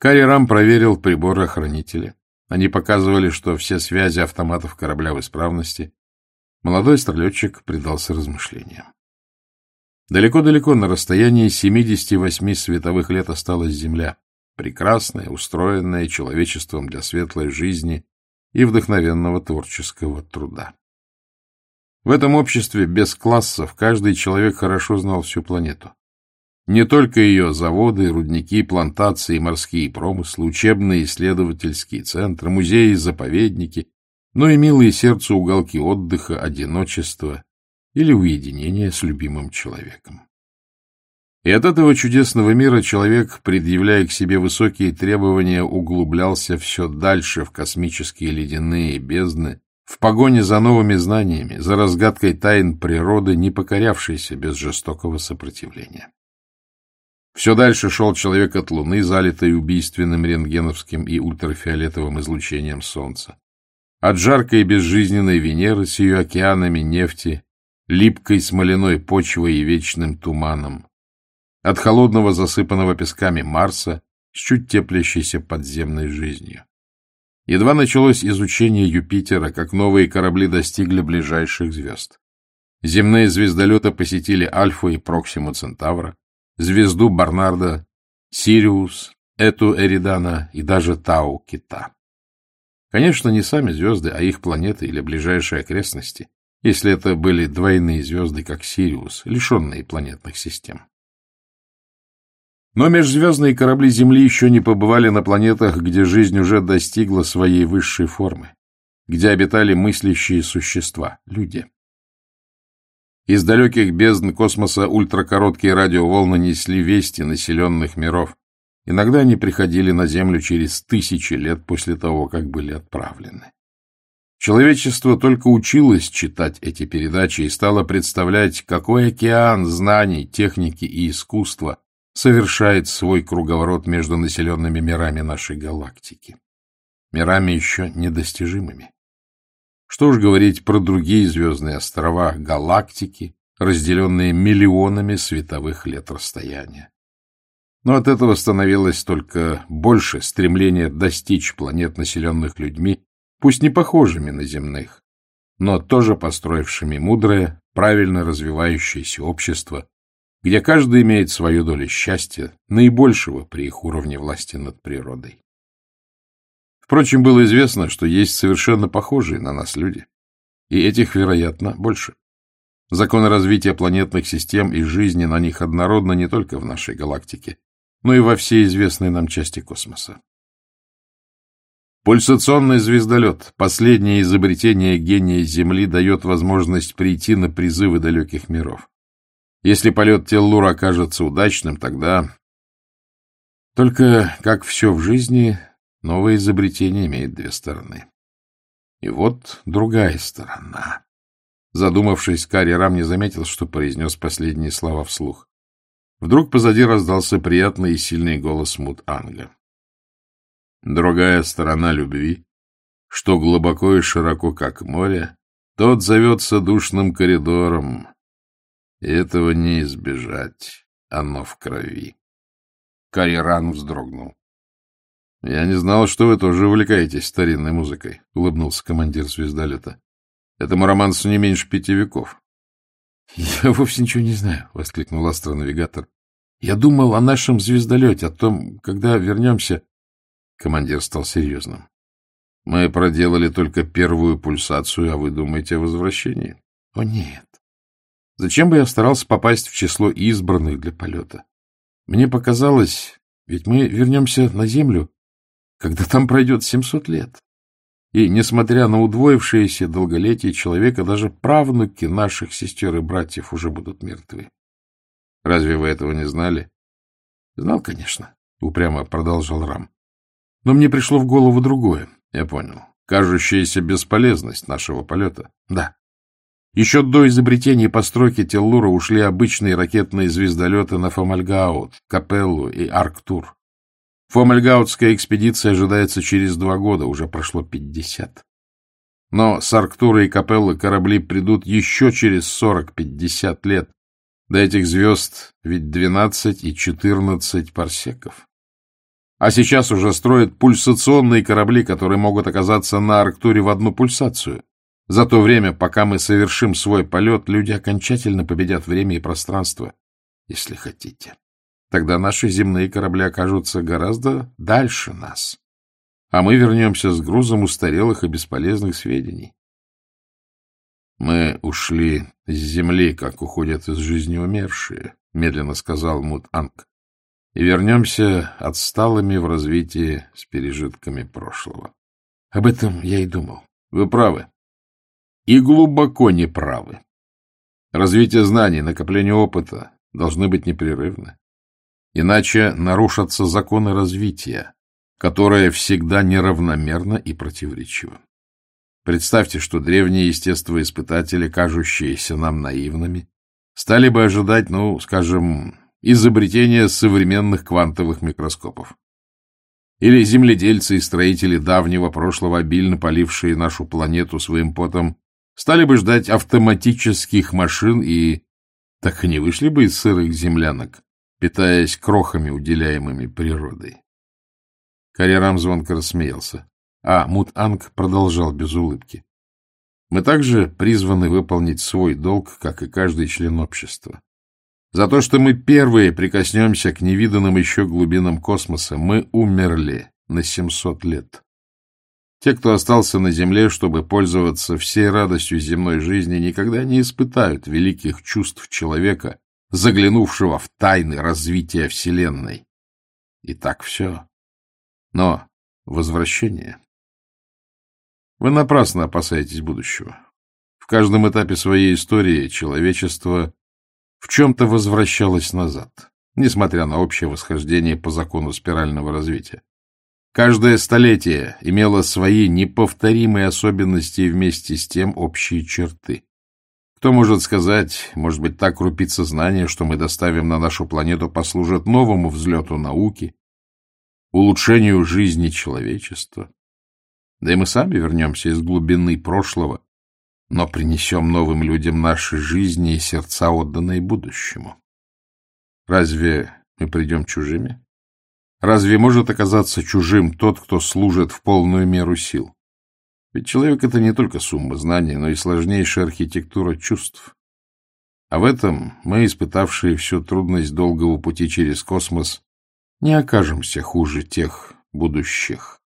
Карри-Рам проверил приборы-охранители. Они показывали, что все связи автоматов корабля в исправности. Молодой астролетчик предался размышлениям. Далеко-далеко, на расстоянии 78 световых лет, осталась Земля, прекрасная, устроенная человечеством для светлой жизни и вдохновенного творческого труда. В этом обществе без классов каждый человек хорошо знал всю планету. Не только ее заводы, рудники, плантации, морские промыслы, учебные исследовательские центры, музеи, заповедники, но и милые сердцу уголки отдыха, одиночества или уединения с любимым человеком. И от этого чудесного мира человек, предъявляя к себе высокие требования, углублялся все дальше в космические ледяные бездны, в погоне за новыми знаниями, за разгадкой тайн природы, не покорявшейся без жестокого сопротивления. Все дальше шел человек от Луны, залитой убийственным рентгеновским и ультрафиолетовым излучением Солнца, от жаркой и безжизненной Венеры с ее океанами нефти, липкой смоляной почвой и вечным туманом, от холодного засыпанного песками Марса с чуть теплящейся подземной жизнью. Едва началось изучение Юпитера, как новые корабли достигли ближайших звезд. Земные звездолеты посетили Альфу и Проксиму Центавра, звезду Барнарда, Сириус, Эту Эридана и даже Тау Кита. Конечно, не сами звезды, а их планеты или ближайшие окрестности, если это были двойные звезды, как Сириус, лишенные планетных систем. Но межзвездные корабли Земли еще не побывали на планетах, где жизнь уже достигла своей высшей формы, где обитали мыслящие существа, люди. Из далеких бездн космоса ультракороткие радиоволны несли вести населенных миров. Иногда они приходили на Землю через 1000 лет после того, как были отправлены. Человечество только училось читать эти передачи и стало представлять, какой океан знаний, техники и искусства совершает свой круговорот между населенными мирами нашей галактики. Мирами еще недостижимыми. Что уж говорить про другие звездные острова галактики, разделенные миллионами световых лет расстояния. Но от этого становилось только больше стремления достичь планет, населенных людьми, пусть не похожими на земных, но тоже построившими мудрое, правильно развивающееся общество, где каждый имеет свою долю счастья, наибольшего при их уровне власти над природой. Впрочем, было известно, что есть совершенно похожие на нас люди, и этих, вероятно, больше. Законы развития планетных систем и жизни на них однородны не только в нашей галактике, но и во всей известной нам части космоса. Пульсационный звездолет, последнее изобретение гения Земли, дает возможность прийти на призывы далеких миров. Если полет Теллура окажется удачным, тогда... Только, как все в жизни, новое изобретение имеет две стороны. И вот другая сторона. Задумавшись, Карри-Рам не заметил, что произнес последние слова вслух. Вдруг позади раздался приятный и сильный голос Мут-Анга. Другая сторона любви, что глубоко и широко, как море, тот зовется душным коридором. И этого не избежать, оно в крови. Карри-Рам вздрогнул. — Я не знал, что вы тоже увлекаетесь старинной музыкой, — улыбнулся командир звездолета. — Этому романсу не меньше 5 веков. — Я вовсе ничего не знаю, — воскликнул астронавигатор. — Я думал о нашем звездолете, о том, когда вернемся... Командир стал серьезным. — Мы проделали только первую пульсацию, а вы думаете о возвращении? — О, нет. Зачем бы я старался попасть в число избранных для полета? Мне показалось, ведь мы вернемся на Землю, когда там пройдет 700 лет. И, несмотря на удвоившееся долголетие человека, даже правнуки наших сестер и братьев уже будут мертвы. Разве вы этого не знали? — Знал, конечно, — упрямо продолжал Рам. Но мне пришло в голову другое. Я понял. Кажущаяся бесполезность нашего полета. Да. Еще до изобретения и постройки Теллура ушли обычные ракетные звездолеты на Фомальгаут, Капеллу и Арктур. Фомальгаутская экспедиция ожидается через 2 года, уже прошло 50. Но с Арктура и Капеллы корабли придут еще через 40-50 лет. До этих звезд ведь 12 и 14 парсеков. А сейчас уже строят пульсационные корабли, которые могут оказаться на Арктуре в одну пульсацию. За то время, пока мы совершим свой полет, люди окончательно победят время и пространство, если хотите. Тогда наши земные корабли окажутся гораздо дальше нас, а мы вернемся с грузом устарелых и бесполезных сведений. «Мы ушли с Земли, как уходят из жизни умершие», — медленно сказал Мут-Анг, «и вернемся отсталыми в развитии с пережитками прошлого». Об этом я и думал. Вы правы. И глубоко не правы. Развитие знаний, накопление опыта должны быть непрерывны. Иначе нарушатся законы развития, которое всегда неравномерно и противоречиво. Представьте, что древние естествоиспытатели, кажущиеся нам наивными, стали бы ожидать, скажем, изобретения современных квантовых микроскопов. Или земледельцы и строители давнего прошлого, обильно полившие нашу планету своим потом, стали бы ждать автоматических машин и так и не вышли бы из сырых землянок, питаясь крохами, уделяемыми природой. Карьерам звонко рассмеялся, а Мут-Анг продолжал без улыбки. Мы также призваны выполнить свой долг, как и каждый член общества. За то, что мы первые прикоснемся к невиданным еще глубинам космоса, мы умерли на 700 лет. Те, кто остался на Земле, чтобы пользоваться всей радостью земной жизни, никогда не испытают великих чувств человека, заглянувшего в тайны развития Вселенной. И так все. Но возвращение. Вы напрасно опасаетесь будущего. В каждом этапе своей истории человечество в чем-то возвращалось назад, несмотря на общее восхождение по закону спирального развития. Каждое столетие имело свои неповторимые особенности и вместе с тем общие черты. Кто может сказать, может быть, та крупица знания, что мы доставим на нашу планету, послужит новому взлету науки, улучшению жизни человечества. Да и мы сами вернемся из глубины прошлого, но принесем новым людям наши жизни и сердца, отданные будущему. Разве мы придем чужими? Разве может оказаться чужим тот, кто служит в полную меру сил? Ведь человек — это не только сумма знаний, но и сложнейшая архитектура чувств. А в этом мы, испытавшие всю трудность долгого пути через космос, не окажемся хуже тех будущих.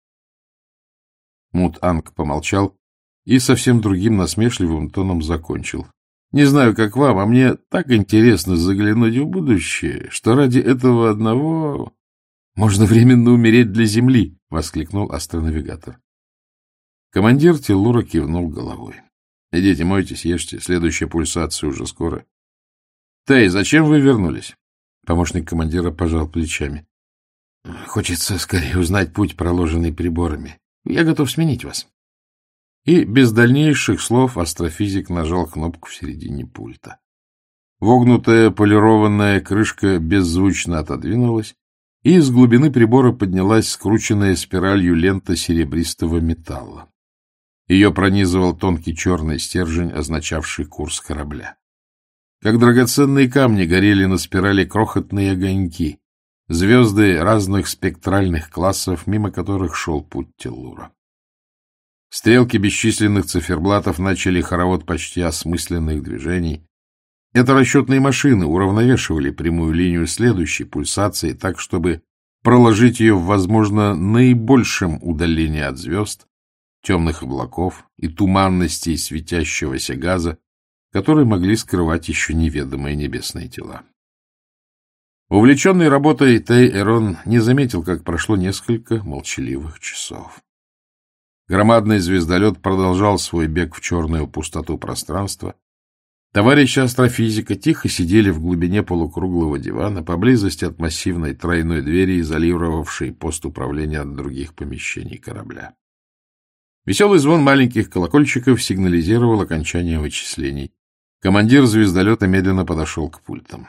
Мут-Анг помолчал и совсем другим насмешливым тоном закончил. Не знаю, как вам, а мне так интересно заглянуть в будущее, что ради этого одного можно временно умереть для Земли, — воскликнул астронавигатор. Командир Теллура кивнул головой. — Идите, мойтесь, ешьте, следующая пульсация уже скоро. — Тей, зачем вы вернулись? Помощник командира пожал плечами. — Хочется скорее узнать путь, проложенный приборами. Я готов сменить вас. И без дальнейших слов астрофизик нажал кнопку в середине пульта. Вогнутая полированная крышка беззвучно отодвинулась, и из глубины прибора поднялась скрученная спиралью лента серебристого металла. Ее пронизывал тонкий черный стержень, означавший курс корабля. Как драгоценные камни горели на спирали крохотные огоньки, звезды разных спектральных классов, мимо которых шел путь Теллура. Стрелки бесчисленных циферблатов начали хоровод почти осмысленных движений. Это расчетные машины уравновешивали прямую линию следующей пульсации так, чтобы проложить ее в, возможно, наибольшем удалении от звезд, темных облаков и туманностей светящегося газа, которые могли скрывать еще неведомые небесные тела. Увлеченный работой, Тей-Эрон не заметил, как прошло несколько молчаливых часов. Громадный звездолет продолжал свой бег в черную пустоту пространства. Товарищи астрофизика тихо сидели в глубине полукруглого дивана, поблизости от массивной тройной двери, изолировавшей пост управления от других помещений корабля. Веселый звон маленьких колокольчиков сигнализировал окончание вычислений. Командир звездолета медленно подошел к пультам.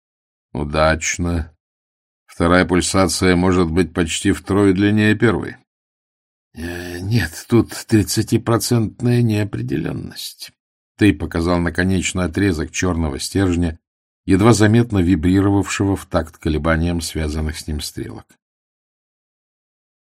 Удачно. Вторая пульсация может быть почти втрое длиннее первой. Нет, тут 30% неопределенность. Тей показал на конечный отрезок черного стержня, едва заметно вибрировавшего в такт колебаниям связанных с ним стрелок.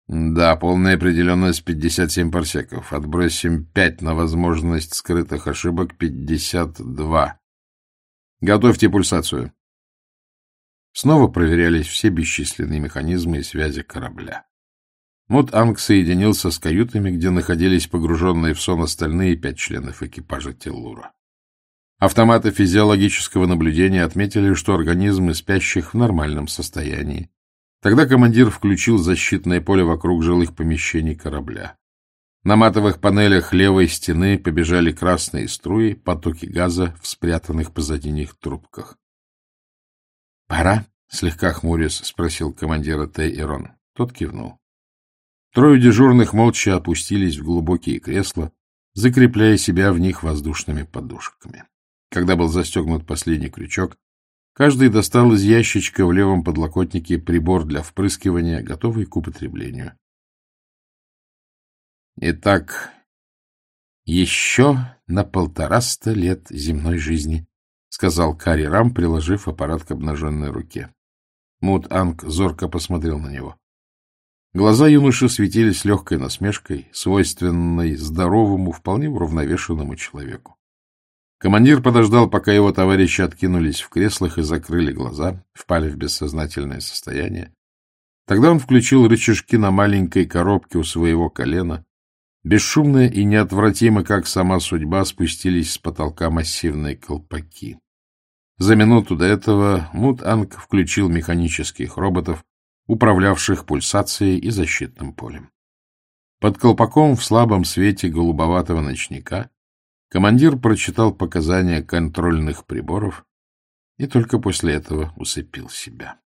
Да, полная определенность 57 парсеков. Отбросим 5 на возможность скрытых ошибок, 52. Готовьте пульсацию. Снова проверялись все бесчисленные механизмы и связи корабля. Мут-Анг соединился с каютами, где находились погруженные в сон остальные 5 членов экипажа Теллура. Автоматы физиологического наблюдения отметили, что организмы спящих в нормальном состоянии. Тогда командир включил защитное поле вокруг жилых помещений корабля. На матовых панелях левой стены побежали красные струи, потоки газа в спрятанных позади них трубках. — Пора? — слегка хмурясь спросил командира Тейрон. Тот кивнул. Трое дежурных молча опустились в глубокие кресла, закрепляя себя в них воздушными подушками. Когда был застегнут последний крючок, каждый достал из ящичка в левом подлокотнике прибор для впрыскивания, готовый к употреблению. Итак, еще на 150 лет земной жизни, — сказал Кари Рам, приложив аппарат к обнаженной руке. Мут-Анг зорко посмотрел на него. Глаза юноши светились легкой насмешкой, свойственной здоровому, вполне уравновешенному человеку. Командир подождал, пока его товарищи откинулись в креслах и закрыли глаза, впали в бессознательное состояние. Тогда он включил рычажки на маленькой коробке у своего колена. Бесшумно и неотвратимо, как сама судьба, спустились с потолка массивные колпаки. За минуту до этого Мут-Анг включил механических роботов, управлявших пульсацией и защитным полем. Под колпаком в слабом свете голубоватого ночника командир прочитал показания контрольных приборов и только после этого усыпил себя.